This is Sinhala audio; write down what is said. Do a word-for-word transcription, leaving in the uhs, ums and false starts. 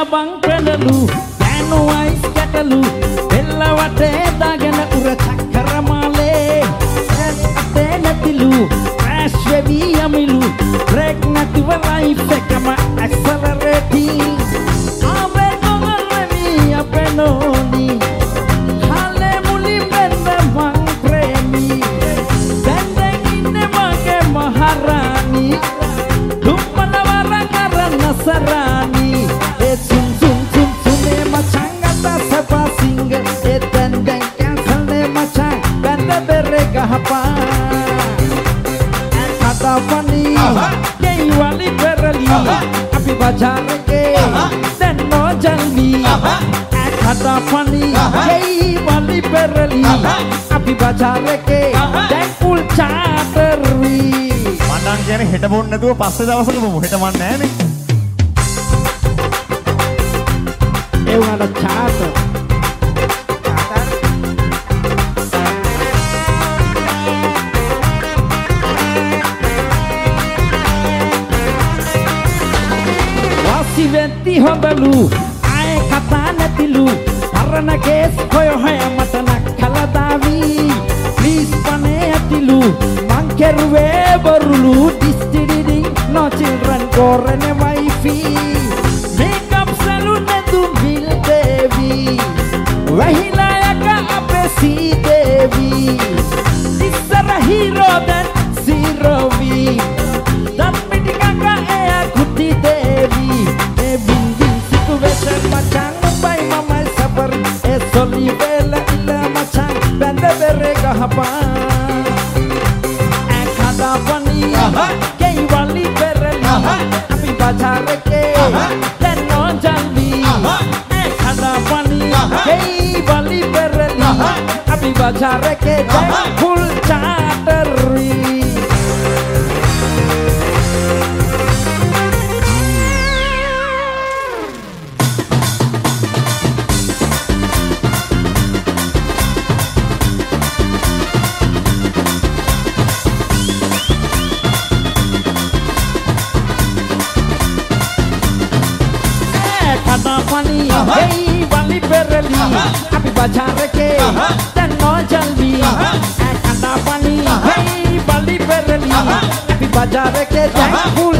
ලබන් පෙළලු දෑනු අයිස් කැටලු බෙල්ල වටේ දාගෙන උර චක්කරමාලේ ඇත්තේ නැතිලු ක්‍රෑෂ් වෙවි යමිලු බ්‍රේක් නැතිව ලයිෆ් එකම ඇක්සලරේටිං ආවේ නොගලවි අපේ නෝනි හලේ මුලින් බෙන්ද මං ප්‍රේමි දැන් දැන් ඉන්නේ මගේ මහරාණි දුම්මන වරන් අර නසරාණි ඒ සුම් සුම් සුම් සුමේ මචං අත සපා සිංග ඒ දැන් දැන් කැන්සල්නේ මචං බැන්ද බෙරේ ගහපා ඇකතා පනි ගෙයි වලි පෙරලි අපි බජාරකේ දැන් නෝ ජල්වි ඇකතා පනි ගෙයි වලි පෙරලි අපි බජාරකේ දැන් ෆුල් චාටර්වි මන්නම් කියන්නේ හෙට බොන්න නැතුව පස්සේ දවසක බොමු හෙට මන් නැහනේ ඒ වුණාට චාටර් වෙත්ති හොඳලු ආයේ කතා නැතිලු අරණ කේස් හොය හොය මට නක්කලා දාවි ප්ලීස් පනේ ඇතිලු මං කෙරුවේ බරුලු ඩිස්ටිඩිඩි no children corren wifi makeup salon නැතු බිල් දේවි වහිලා යක අපේ සී දේවි ඉස්සර හීරෝ දැන් සීරෝ වි දම් පිටි කකා එයා කුටි දේවි Macang bay mamay sabar e soli vela ila macang bende bere gahapa e khada pani kei wali bereli api bajare ke tenno jalvi e khada pani kei wali bereli api bajare ke full charterri Pani, hey, wali bereli, api bajare ke, dan no jalvi. Kanda pani, hey, wali bereli, api bajare ke,